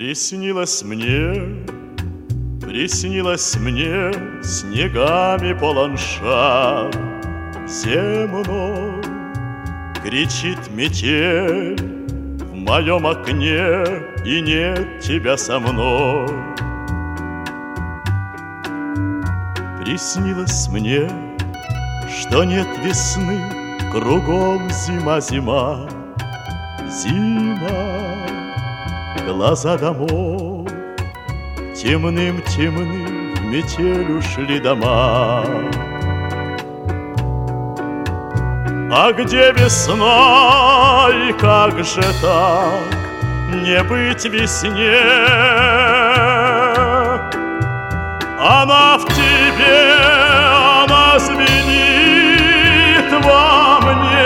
Приснилось мне снегами полон шар земной. Кричит метель в моем окне, и нет тебя со мной. Приснилось мне, что нет весны, кругом зима, зима, зима. Глаза домов темным-темным в метель ушли дома. А где весна, и как же так не быть весне? Она в тебе, она звенит во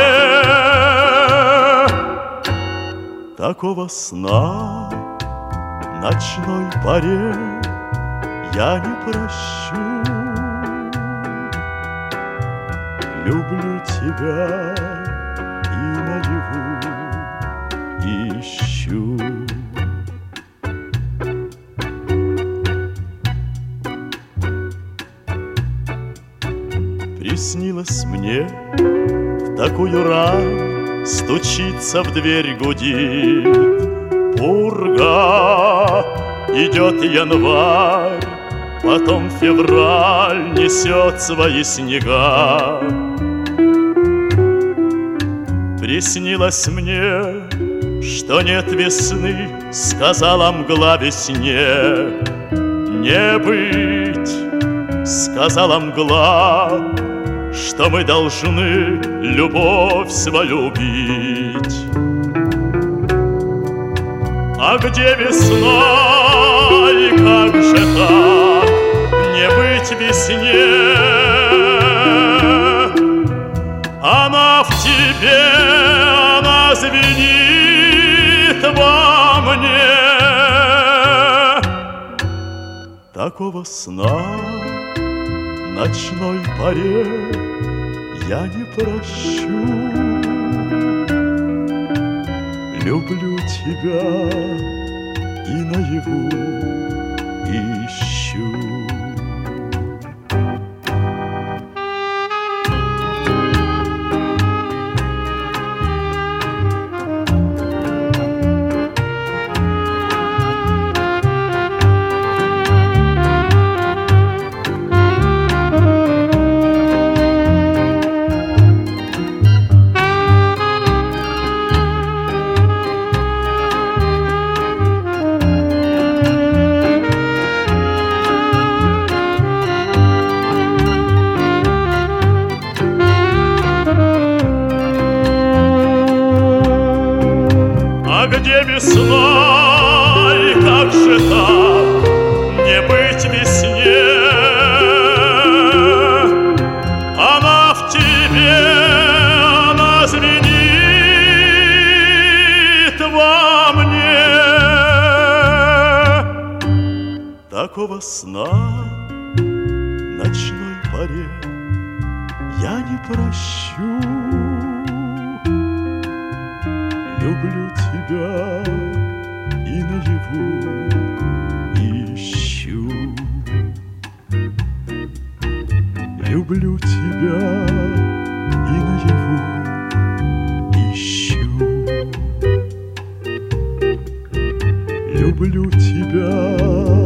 мне. Такого сна ночной поре я не прощу. Люблю тебя и наяву ищу. Приснилось мне в такую рань, стучится в дверь, гудит пурга. Идет январь, потом февраль несет свои снега. Приснилось мне, что нет весны, сказала мгла весне. Не быть, сказала мгла, что мы должны любовь свою убить. А где весна, и как же так не быть весне? Она в тебе, она звенит во мне. Такого сна ночной поре я не прощу. Люблю тебя и наяву ищу. А где весна, и как же так не быть весне? Она в тебе, она звенит во мне. Такого сна ночной поре я не прощу. Люблю тебя и наяву ищу. Люблю тебя и наяву ищу. Люблю тебя.